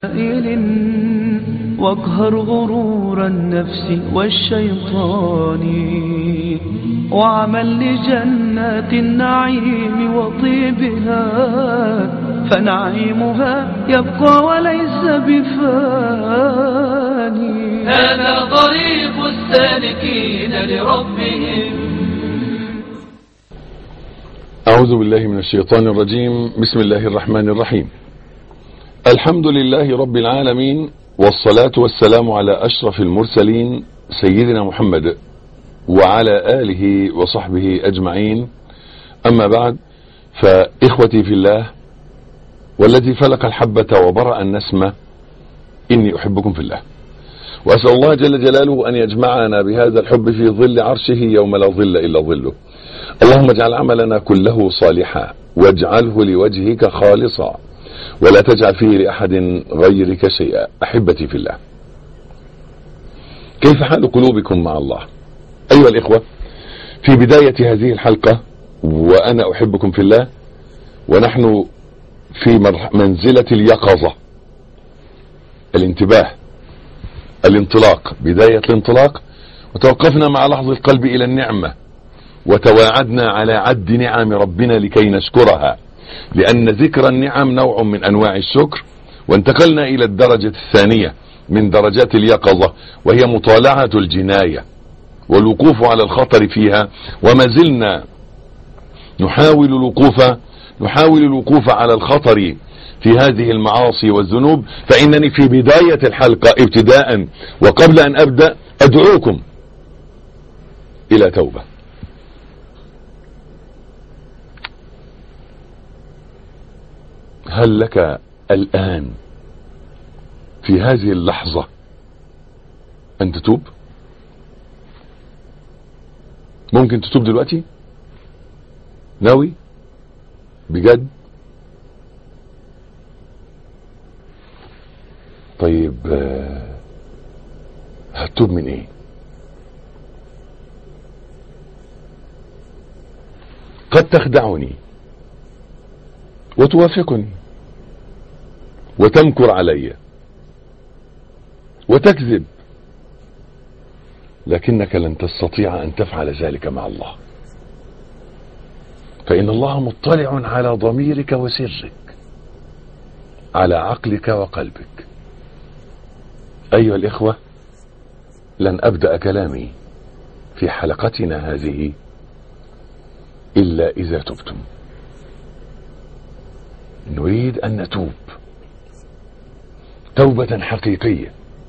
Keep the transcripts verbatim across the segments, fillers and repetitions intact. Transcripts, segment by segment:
واقهر غرور النفس والشيطان وعمل لجنات النعيم وطيبها فنعيمها يبقى وليس بفاني. هذا طريق السالكين لربهم. أعوذ بالله من الشيطان الرجيم. بسم الله الرحمن الرحيم. الحمد لله رب العالمين، والصلاة والسلام على أشرف المرسلين سيدنا محمد وعلى آله وصحبه أجمعين. أما بعد، فإخوتي في الله والذي فلق الحبة وبرأ النسمة، إني أحبكم في الله، وأسأل الله جل جلاله أن يجمعنا بهذا الحب في ظل عرشه يوم لا ظل إلا ظله. اللهم اجعل عملنا كله صالحا واجعله لوجهك خالصا ولا تجعل فيه لأحد غيرك شيئا. أحبتي في الله، كيف حال قلوبكم مع الله؟ أيها الإخوة، في بداية هذه الحلقة وأنا أحبكم في الله، ونحن في منزلة اليقظة، الانتباه، الانطلاق، بداية الانطلاق، وتوقفنا مع لحظ القلب إلى النعمة، وتواعدنا على عد نعم ربنا لكي نشكرها، لأن ذكر النعم نوع من أنواع الشكر. وانتقلنا إلى الدرجة الثانية من درجات اليقظة، وهي مطالعة الجناية والوقوف على الخطر فيها، وما زلنا نحاول الوقوف نحاول الوقوف على الخطر في هذه المعاصي والذنوب. فإنني في بداية الحلقة ابتداء وقبل أن أبدأ أدعوكم إلى توبة. هل لك الآن في هذه اللحظة أن تتوب؟ ممكن تتوب دلوقتي؟ ناوي بجد؟ طيب هتتوب من ايه؟ قد تخدعني وتوافقني وتمكر علي وتكذب، لكنك لن تستطيع أن تفعل ذلك مع الله، فإن الله مطلع على ضميرك وسرك، على عقلك وقلبك. أيها الإخوة، لن أبدأ كلامي في حلقتنا هذه إلا إذا تبتم. نريد أن نتوب توبة حقيقية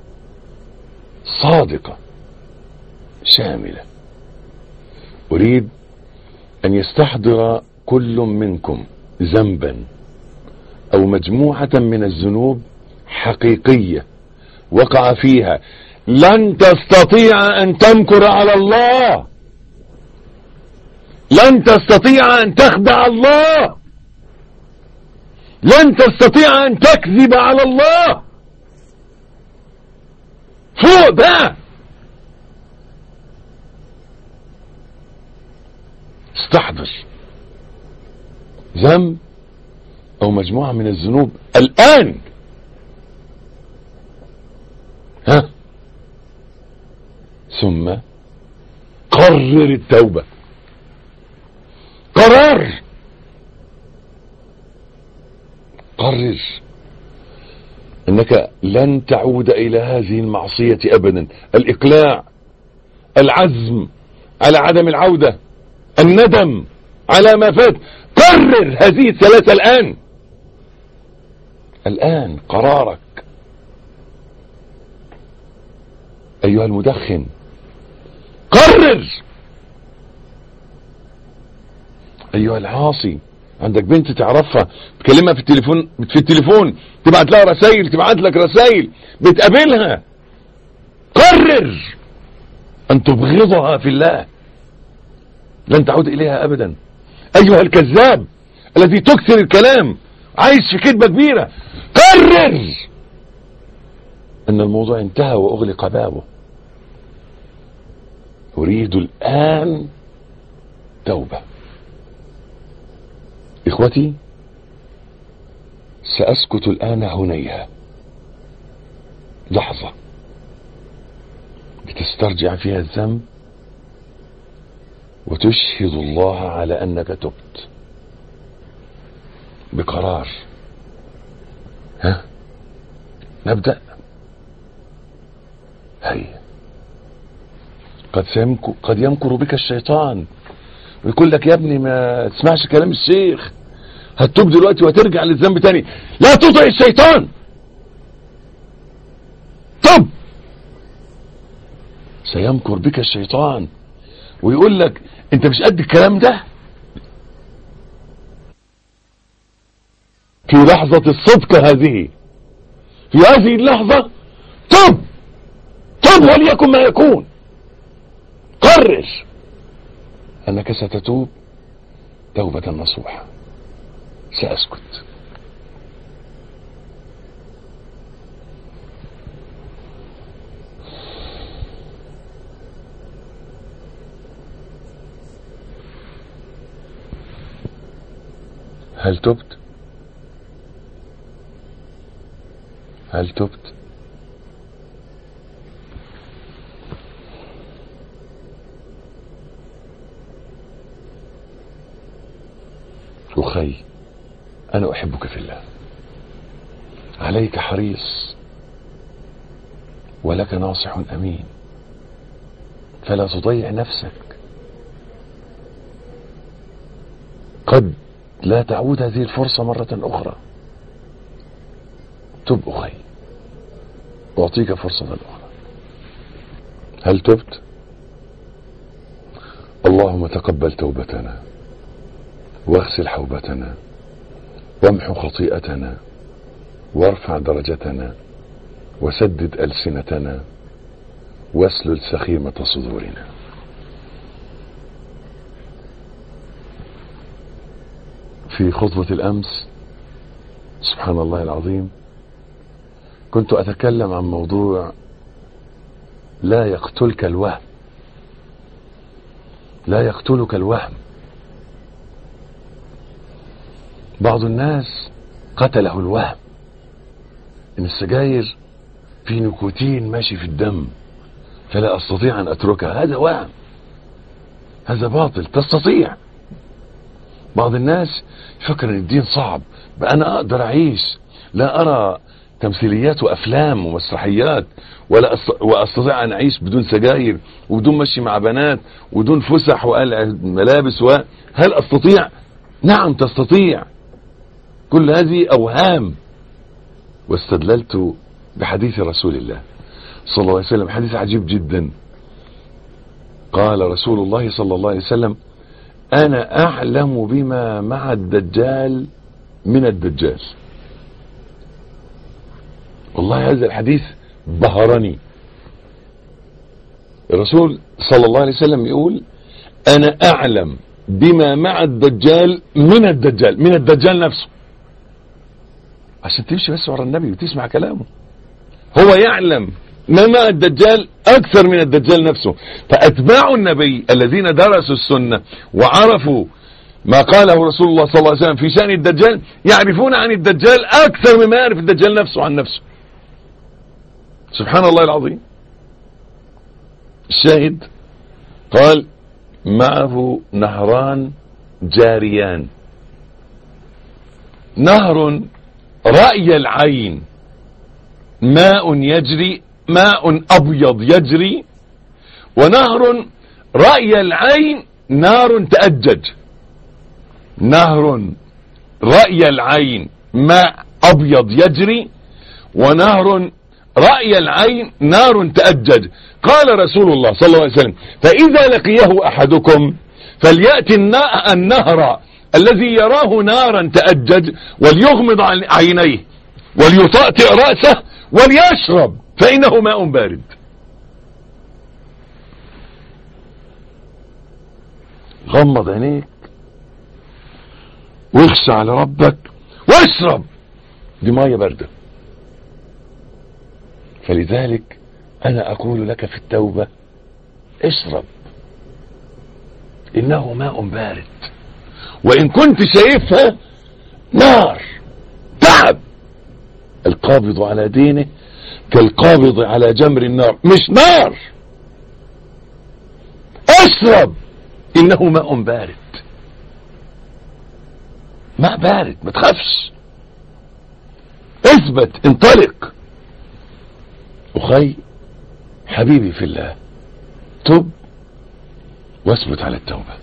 صادقة شاملة. أريد أن يستحضر كل منكم ذنبا أو مجموعة من الذنوب حقيقية وقع فيها لن تستطيع أن تمكر على الله، لن تستطيع أن تخدع الله، لن تستطيع أن تكذب على الله. فوق بقى، استحضر ذنب أو مجموعة من الذنوب الآن. ها، ثم قرر التوبة. قرار قرر انك لن تعود الى هذه المعصية ابدا. الاقلاع، العزم على عدم العودة، الندم على ما فات. قرر هذه الثلاثة الان. الان قرارك. ايها المدخن، قرر. ايها العاصي، عندك بنت تعرفها، تكلمها في التليفون في التليفون تبعت لها رسائل، تبعت لك رسائل، بتقابلها، قرر ان تبغضها في الله، لن تعود اليها ابدا. ايها الكذاب الذي تكثر الكلام، عايش في كذبة كبيرة، قرر ان الموضوع انتهى واغلق بابه. اريد الان توبة. إخوتي، سأسكت الآن هنيها لحظة بتسترجع فيها الذنب وتشهد الله على أنك تبت بقرار. ها نبدأ. هيا. قد سيمكر قد يمكر بك الشيطان ويقول لك يا ابني ما تسمعش كلام الشيخ، هتتوب دلوقتي وترجع للذنب تاني. لا تطع الشيطان، طب سيمكر بك الشيطان ويقول لك انت مش قد الكلام ده. في لحظة الصدق هذه، في هذه اللحظة طب طب وليكن ما يكون، قرر انك ستتوب توبة نصوحة. سأسكت. هل تبت؟ هل تبت؟ أخي أنا أحبك في الله، عليك حريص ولك ناصح أمين، فلا تضيع نفسك. قد لا تعود هذه الفرصة مرة أخرى. تب أخي، أعطيك فرصة أخرى. هل تبت؟ اللهم تقبل توبتنا واغسل حوبتنا وامحو خطيئتنا وارفع درجتنا وسدد ألسنتنا واسلل سخيمة صدورنا. في خطبة الأمس سبحان الله العظيم كنت أتكلم عن موضوع لا يقتلك الوهم، لا يقتلك الوهم. بعض الناس قتله الوهم ان السجاير في نيكوتين ماشي في الدم فلا استطيع ان اتركها. هذا وهم، هذا باطل. تستطيع. بعض الناس يفكر ان الدين صعب، بقى انا اقدر اعيش لا ارى تمثيليات وافلام ومسرحيات ولا أست... واستطيع ان اعيش بدون سجاير وبدون مشي مع بنات وبدون فسح وقلع ملابس و... هل استطيع؟ نعم تستطيع. كل هذه اوهام. واستدللت بحديث رسول الله صلى الله عليه وسلم، حديث عجيب جدا. قال رسول الله صلى الله عليه وسلم: انا اعلم بما مع الدجال من الدجال. والله هذا الحديث بهرني. الرسول صلى الله عليه وسلم يقول: انا اعلم بما مع الدجال من الدجال، من الدجال نفسه. عشان تمشي بس ورا النبي وتسمع كلامه. هو يعلم ما مع الدجال اكثر من الدجال نفسه. فاتباع النبي الذين درسوا السنة وعرفوا ما قاله رسول الله صلى الله عليه وسلم في شأن الدجال يعرفون عن الدجال اكثر مما يعرف الدجال نفسه عن نفسه. سبحان الله العظيم. الشاهد قال: معه نهران جاريان، نهر رأي العين ماء يجري، ماء أبيض يجري، ونهر رأي العين نار تأجج. نهر رأي العين ماء أبيض يجري، ونهر رأي العين نار تأجج. قال رسول الله صلى الله عليه وسلم: فإذا لقيه أحدكم فليأتي النهر الذي يراه نارا تأجج وليغمض عينيه وليطأطئ رأسه وليشرب فإنه ماء بارد. غمض عينيك واخشى على ربك واشرب، دي مية باردة. فلذلك أنا أقول لك في التوبة: اشرب، إنه ماء بارد. وإن كنت شايفها نار، تعب. القابض على دينه كالقابض على جمر النار. مش نار، اشرب انه ماء بارد. ماء بارد، ما تخافش، اثبت، انطلق. اخي حبيبي في الله، تب واثبت على التوبة.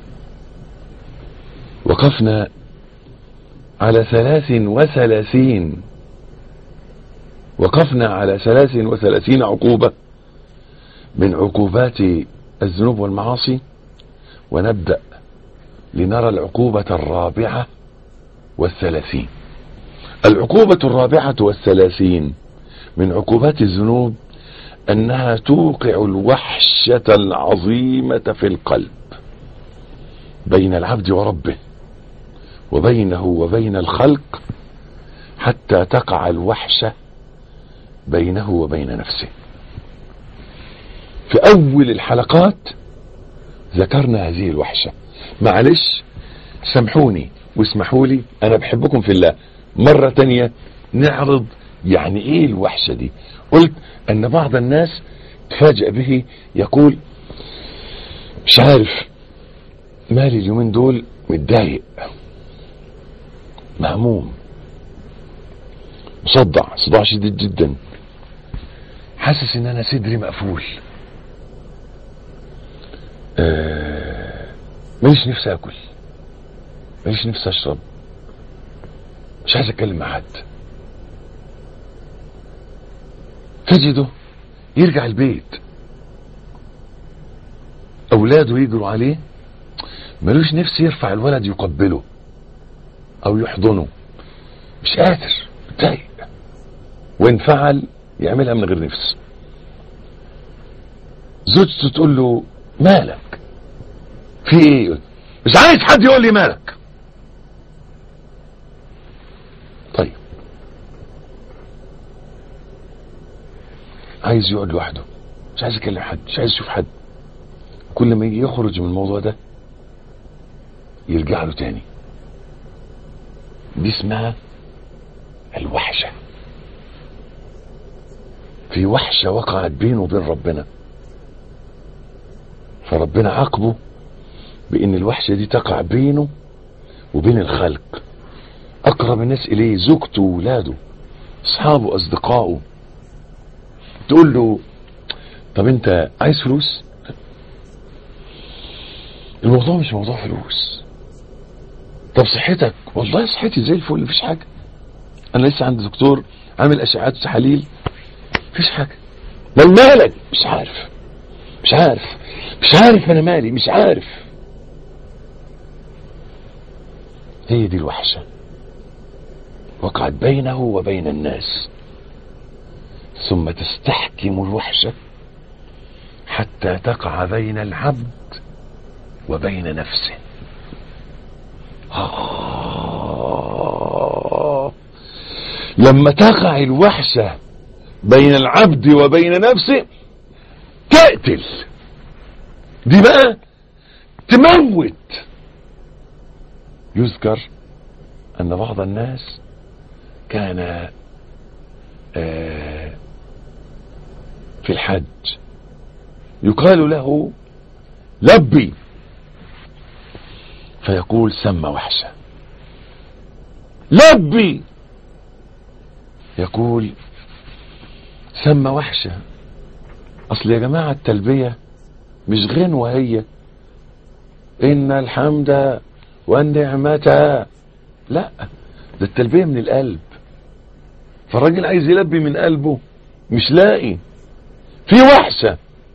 وقفنا على ثلاث وثلاثين وقفنا على ثلاث وثلاثين عقوبة من عقوبات الذنوب والمعاصي، ونبدأ لنرى العقوبة الرابعة والثلاثين. العقوبة الرابعة والثلاثين من عقوبات الذنوب أنها توقع الوحشة العظيمة في القلب بين العبد وربه، وبينه وبين الخلق، حتى تقع الوحشة بينه وبين نفسه. في أول الحلقات ذكرنا هذه الوحشة. معلش سامحوني واسمحوا لي، أنا بحبكم في الله. مرة تانية نعرض يعني إيه الوحشة دي. قلت أن بعض الناس تفاجأ به، يقول مش عارف مالي اليومين دول، متضايق، مهموم، مصدع، صداع شديد جدا، حاسس ان انا صدري مقفول، آه ماليش نفسي اكل، ماليش نفسي اشرب، مش عايز اتكلم مع حد. تجده يرجع البيت، اولاده يجروا عليه، ملوش نفسي يرفع الولد يقبله او يحضنه، مش قادر، متضايق، وان فعل يعملها من غير نفس. زوجته تقول له مالك، في ايه؟ مش عايز حد يقول لي مالك. طيب عايز يقعد لوحده، مش عايز يكلم حد، مش عايز يشوف حد. كل ما يجي يخرج من الموضوع ده يرجع له تاني. دي اسمها الوحشة. في وحشة وقعت بينه وبين ربنا، فربنا عاقبه بان الوحشة دي تقع بينه وبين الخلق، اقرب الناس اليه، زوجته وولاده، اصحابه، اصدقائه. تقول له طب انت عايز فلوس؟ الموضوع مش موضوع فلوس. طب صحتك؟ والله صحتي زي الفل، مفيش حاجة، انا لسه عند دكتور عامل اشعاعات وتحاليل، مفيش حاجة. بل مالك؟ مش عارف، مش عارف مش عارف انا مالي، مش عارف. هي دي الوحشة وقعت بينه وبين الناس، ثم تستحكم الوحشة حتى تقع بين العبد وبين نفسه. آه. لما تقع الوحشة بين العبد وبين نفسه تقتل، دي بقى تموت. يذكر ان بعض الناس كان آه في الحج يقال له لبي، فيقول سمى وحشة. لبي، يقول سمى وحشة. اصل يا جماعة التلبية مش غنوة، هي ان الحمد والنعمة، لا، ده التلبية من القلب. فالراجل عايز يلبي من قلبه، مش لاقي، في وحشة.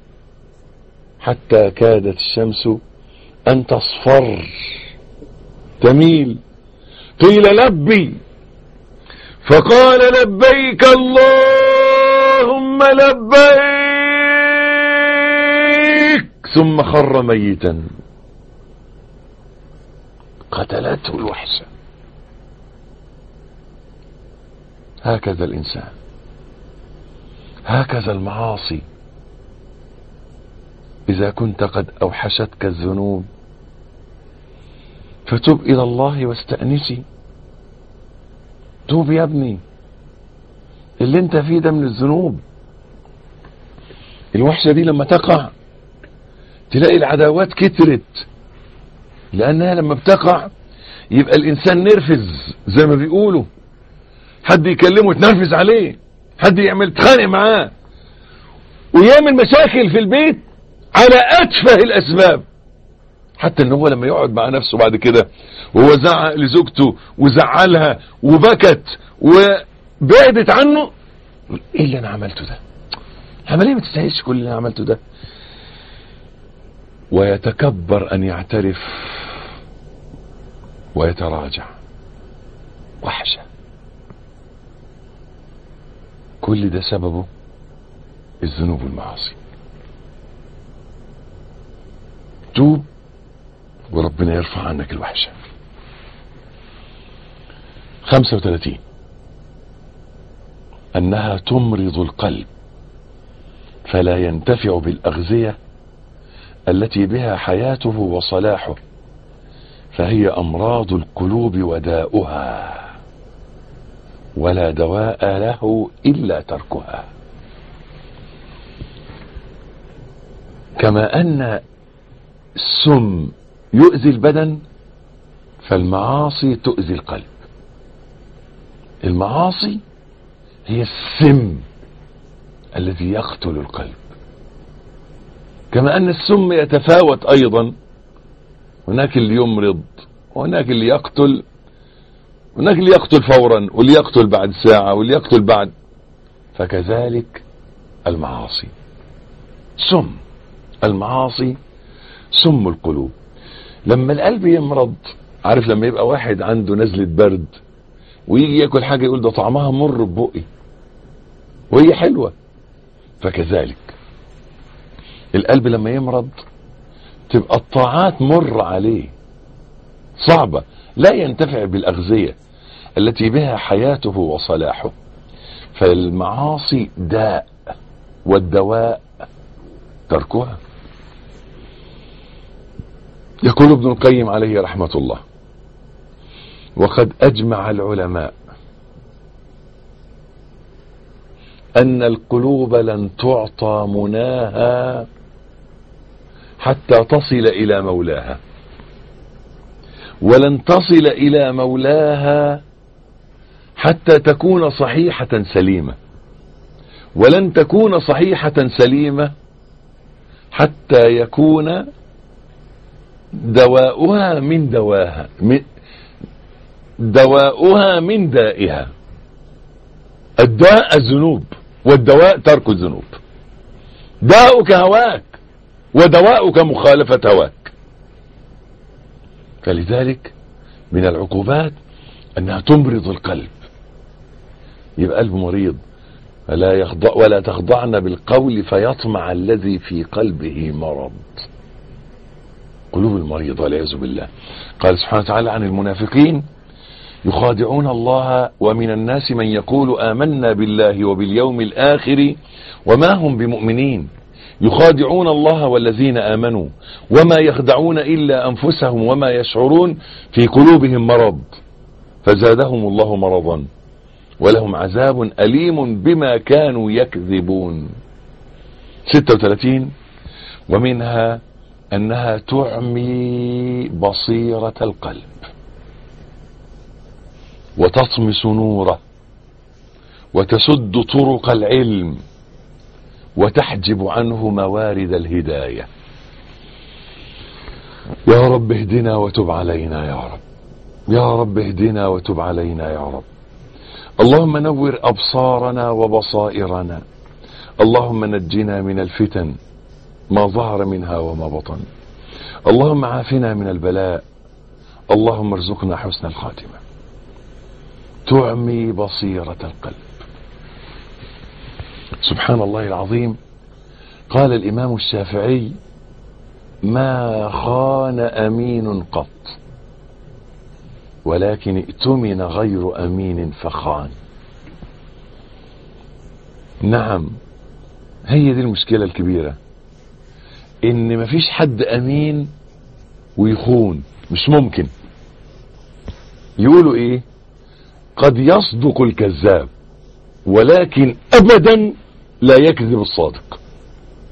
حتى كادت الشمس ان تصفر تميل، قيل لبي، فقال لبيك اللهم لبيك، ثم خر ميتا. قتلته الوحشة. هكذا الإنسان، هكذا المعاصي. إذا كنت قد أوحشتك الذنوب فتب إلى الله واستأنسي. توب يا ابني، اللي انت فيه ده من الذنوب الوحشة دي لما تقع تلاقي العداوات كترت، لانها لما بتقع يبقى الانسان نرفز زي ما بيقولوا، حد يكلمه تنرفز عليه، حد يعمل تخانق معاه ويعمل مشاكل في البيت على اتفه الاسباب، حتى ان هو لما يقعد مع نفسه بعد كده وهو زعق لزوجته وزعلها وبكت وبعدت عنه، ايه اللي انا عملته ده؟ عمليه ما تستاهلش كل اللي انا عملته ده، ويتكبر ان يعترف ويتراجع. وحشة. كل ده سببه الذنوب والمعاصي. توب وربنا يرفع عنك الوحشة. خمسة وثلاثين أنها تمرض القلب فلا ينتفع بالأغذية التي بها حياته وصلاحه، فهي أمراض القلوب وداؤها، ولا دواء له إلا تركها. كما أن السم يؤذي البدن فالمعاصي تؤذي القلب. المعاصي هي السم الذي يقتل القلب. كما أن السم يتفاوت أيضا، هناك اللي يمرض وهناك اللي يقتل، هناك اللي يقتل فورا واللي يقتل بعد ساعة واللي يقتل بعد، فكذلك المعاصي سم. المعاصي سم القلوب. لما القلب يمرض، عارف لما يبقى واحد عنده نزلة برد ويجي ياكل حاجة يقول ده طعمها مر ببقي وهي حلوة، فكذلك القلب لما يمرض تبقى الطاعات مر عليه صعبة، لا ينتفع بالأغذية التي بها حياته وصلاحه، فالمعاصي داء والدواء تركها. يقول ابن القيم عليه رحمة الله: وقد أجمع العلماء أن القلوب لن تعطى مناها حتى تصل إلى مولاها، ولن تصل إلى مولاها حتى تكون صحيحة سليمة، ولن تكون صحيحة سليمة حتى يكون دواؤها من دواها من دواؤها من دائها. الداء الذنوب والدواء ترك الذنوب. داؤك هواك ودواؤك مخالفة هواك. فلذلك من العقوبات أنها تمرض القلب، يبقى قلب مريض. فلا يخضع ولا تخضعن بالقول فيطمع الذي في قلبه مرض. قلوب المريض والعياذ بالله. قال سبحانه وتعالى عن المنافقين: يخادعون الله ومن الناس من يقول آمنا بالله وباليوم الآخر وما هم بمؤمنين يخادعون الله والذين آمنوا وما يخدعون إلا أنفسهم وما يشعرون في قلوبهم مرض فزادهم الله مرضا ولهم عذاب أليم بما كانوا يكذبون. ستة وثلاثين ومنها أنها تعمي بصيرة القلب وتطمس نوره وتسد طرق العلم وتحجب عنه موارد الهداية. يا رب اهدنا وتب علينا يا رب، يا رب اهدنا وتب علينا يا رب. اللهم نور أبصارنا وبصائرنا، اللهم نجنا من الفتن ما ظهر منها وما بطن، اللهم عافنا من البلاء، اللهم ارزقنا حسن الخاتمة. تعمي بصيرة القلب. سبحان الله العظيم. قال الإمام الشافعي: ما خان أمين قط ولكن ائتمن غير أمين فخان. نعم، هي دي المشكلة الكبيرة، ان مفيش حد امين ويخون، مش ممكن. يقولوا ايه؟ قد يصدق الكذاب ولكن ابدا لا يكذب الصادق.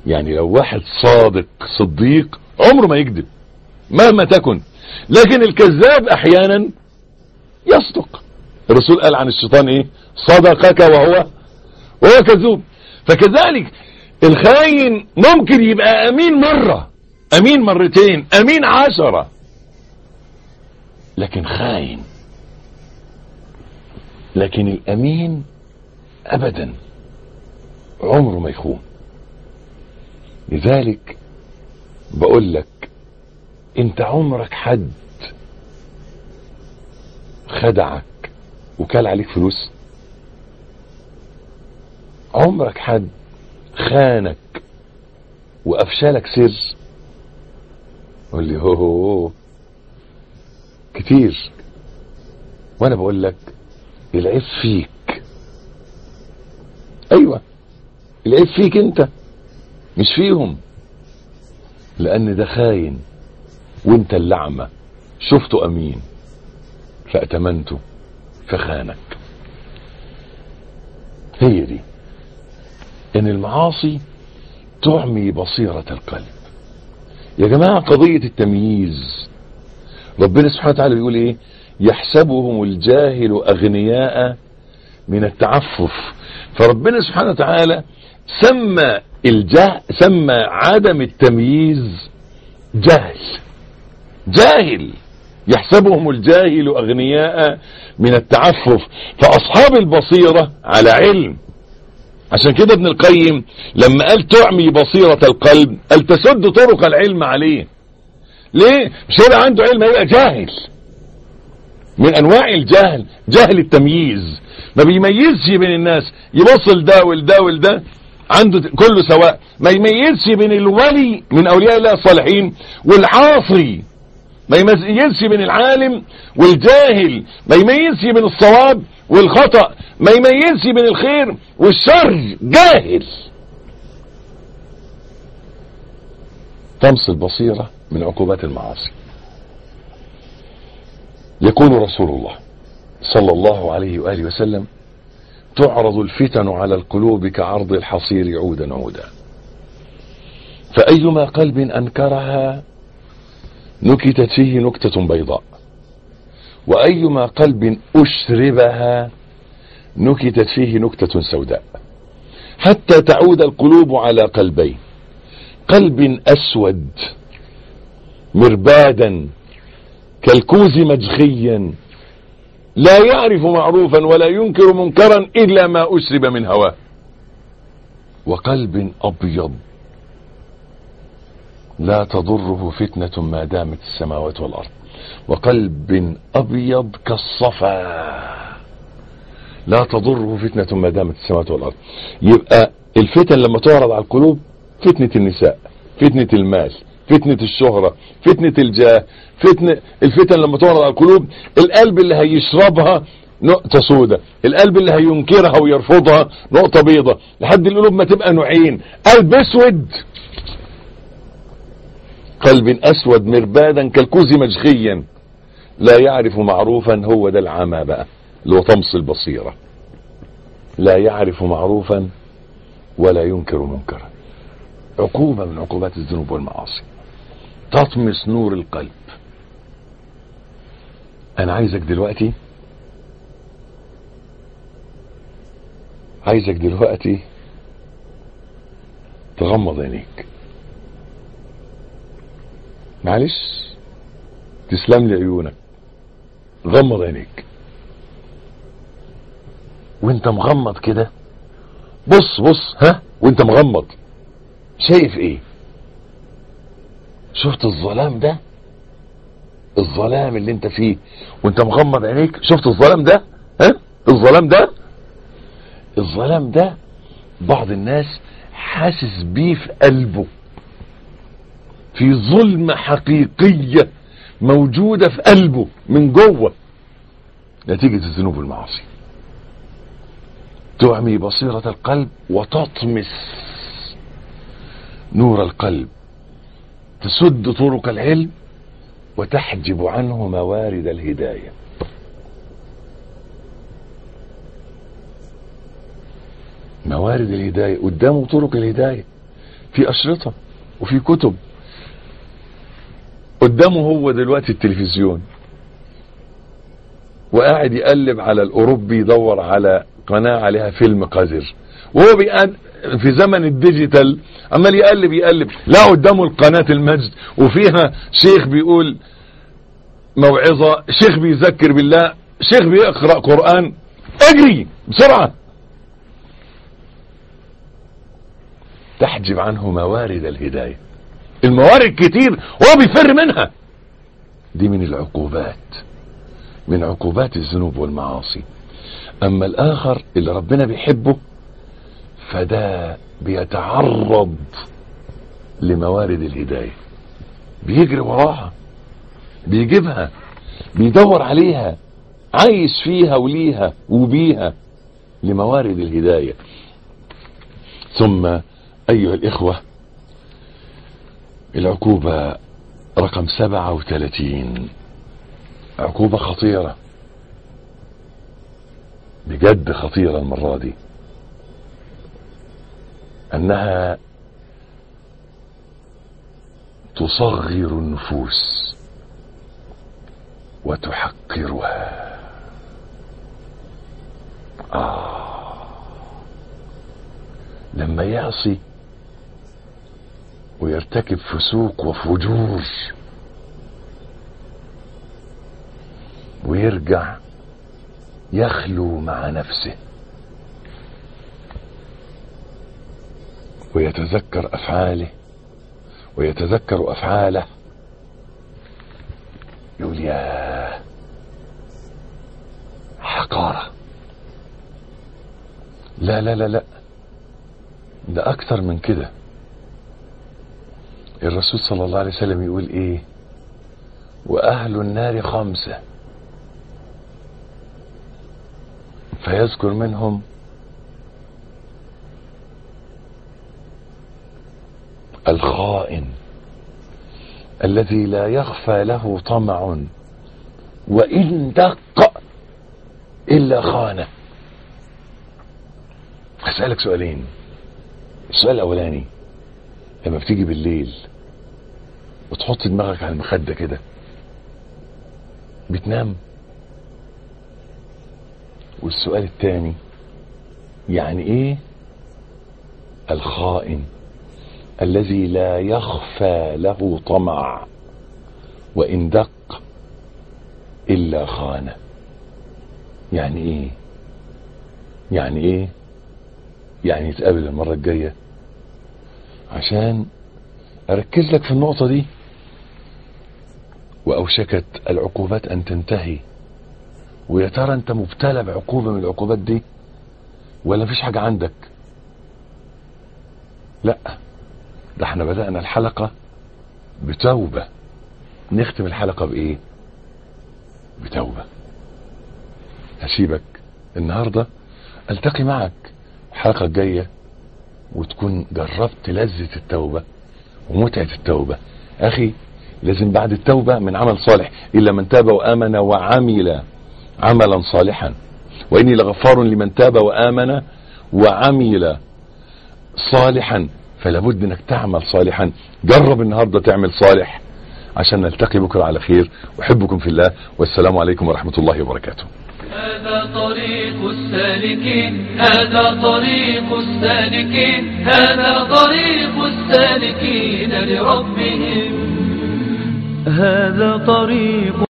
يعني لو واحد صادق صديق عمره ما يكذب مهما تكن، لكن الكذاب احيانا يصدق. الرسول قال عن الشيطان ايه؟ صدقك وهو وهو كذوب. فكذلك الخاين ممكن يبقى امين مرة، امين مرتين، امين عشرة، لكن خاين. لكن الامين ابدا عمره ما يخون. لذلك بقول لك انت عمرك حد خدعك وكال عليك فلوس؟ عمرك حد خانك وافشلك سر؟ قول لي هو هو كتير. وانا بقول لك العيب فيك. ايوه العيب فيك انت مش فيهم، لان ده خاين وانت اللعمة شفته امين فأتمنته فخانك. هي دي ان المعاصي تعمي بصيرة القلب. يا جماعة قضية التمييز ربنا سبحانه وتعالى بيقول ايه؟ يحسبهم الجاهل اغنياء من التعفف. فربنا سبحانه وتعالى سمى الجهل، سمى عدم التمييز جهل. جاهل يحسبهم الجاهل اغنياء من التعفف. فاصحاب البصيرة على علم. عشان كده ابن القيم لما قال تعمي بصيرة القلب قال تسد طرق العلم عليه. ليه؟ مش هيبقى عنده علم، هيبقى جاهل. من انواع الجهل جهل التمييز، ما بيميزش بين الناس، يبص لده ولده ولده عنده كله سواء، ما يميزش بين الولي من اولياء الله الصالحين والعاصي، ما يميزش بين العالم والجاهل، ما يميزش بين الصواب والخطأ، ما يميزش بين الخير والشر. جاهل. طمس البصيرة من عقوبات المعاصي. يقول رسول الله صلى الله عليه وآله وسلم تعرض الفتن على القلوب كعرض الحصير عودا عودا، فأيما قلب أنكرها نكتت فيه نكتة بيضاء، وأيما قلب أشربها نكتت فيه نكتة سوداء، حتى تعود القلوب على قلبين: قلب أسود مربادا كالكوز مجخيا لا يعرف معروفا ولا ينكر منكرا إلا ما أشرب من هواه، وقلب أبيض لا تضره فتنة ما دامت السماوات والأرض، وقلب أبيض كالصفا لا تضره فتنة ما دامت السماوات والأرض. يبقى الفتن لما تعرض على القلوب: فتنة النساء، فتنة المال، فتنة الشهرة، فتنة الجاه، فتنة الفتن لما تعرض على القلوب. القلب اللي هيشربها نقطة سودة، القلب اللي هينكرها ويرفضها نقطة بيضة، لحد القلوب ما تبقى نوعين: قلب اسود، قلب اسود مربادا كالكوز مجخيا لا يعرف معروفا. هو ده العمى بقى اللي هو طمس البصيرة. لا يعرف معروفا ولا ينكر منكرا. عقوبة من عقوبات الذنوب والمعاصي، تطمس نور القلب. انا عايزك دلوقتي عايزك دلوقتي تغمض عينيك. معلش تسلم لي عيونك، غمض عينيك. وانت مغمض كده بص بص ها وانت مغمض شايف ايه؟ شفت الظلام ده؟ الظلام اللي انت فيه وانت مغمض عينيك، شفت الظلام ده؟ ها الظلام ده الظلام ده بعض الناس حاسس بيه في قلبه، في ظلمة حقيقية موجودة في قلبه من جوه نتيجة الذنوب والمعاصي. تعمي بصيرة القلب وتطمس نور القلب، تسد طرق العلم وتحجب عنه موارد الهداية. موارد الهداية قدامه طرق الهداية، في أشرطة وفي كتب. قدامه هو دلوقتي التلفزيون، وقاعد يقلب على الأوروبي يدور على قناة عليها فيلم قذر، وهو بيقعد في زمن الديجيتال عمال يقلب يقلب، لا قدامه القناة المجد وفيها شيخ بيقول موعظة، شيخ بيذكر بالله، شيخ بيقرأ قرآن. اجري بسرعة. تحجب عنه موارد الهداية. الموارد كتير وهو بيفر منها. دي من العقوبات، من عقوبات الذنوب والمعاصي. اما الاخر اللي ربنا بيحبه فده بيتعرض لموارد الهداية، بيجري وراها، بيجيبها، بيدور عليها، عايش فيها وليها وبيها لموارد الهداية. ثم أيها الإخوة، العقوبة رقم سبعة وثلاثين عقوبة خطيرة بجد، خطيرة المرة دي، أنها تصغر النفوس وتحقرها. آه لما يعصي ويرتكب فسوق وفجور ويرجع يخلو مع نفسه ويتذكر أفعاله ويتذكر أفعاله، يقول يا حقارة. لا لا لا لا، ده أكتر من كده. الرسول صلى الله عليه وسلم يقول إيه؟ وأهل النار خمسة، فيذكر منهم الخائن الذي لا يخفى له طمع وإن دق إلا خانه. هسألك سؤالين. السؤال الأولاني، لما بتيجي بالليل وتحط دماغك على المخدة كده بتنام؟ والسؤال الثاني، يعني ايه الخائن الذي لا يخفى له طمع وإن دق إلا خانه؟ يعني ايه؟ يعني ايه؟ يعني نتقابل المرة الجاية عشان أركز لك في النقطة دي. وأوشكت العقوبات أن تنتهي، ويا ترى أنت مبتلى بعقوبة من العقوبات دي ولا مفيش حاجة عندك؟ لا، ده احنا بدأنا الحلقة بتوبة، نختم الحلقة بإيه؟ بتوبة. هسيبك النهاردة، ألتقي معك الحلقة الجاية وتكون جربت لذة التوبة ومتعة التوبة. أخي، لازم بعد التوبة من عمل صالح، إلا من تاب وآمن وعمل عملا صالحا، وإني لغفار لمن تاب وآمن وعمل صالحا. فلابد انك تعمل صالحا. جرب النهاردة تعمل صالح عشان نلتقي بكرة على خير. أحبكم في الله، والسلام عليكم ورحمة الله وبركاته. هذا طريق السالكين، هذا طريق السالكين، هذا طريق السالكين لربهم. هذا طريق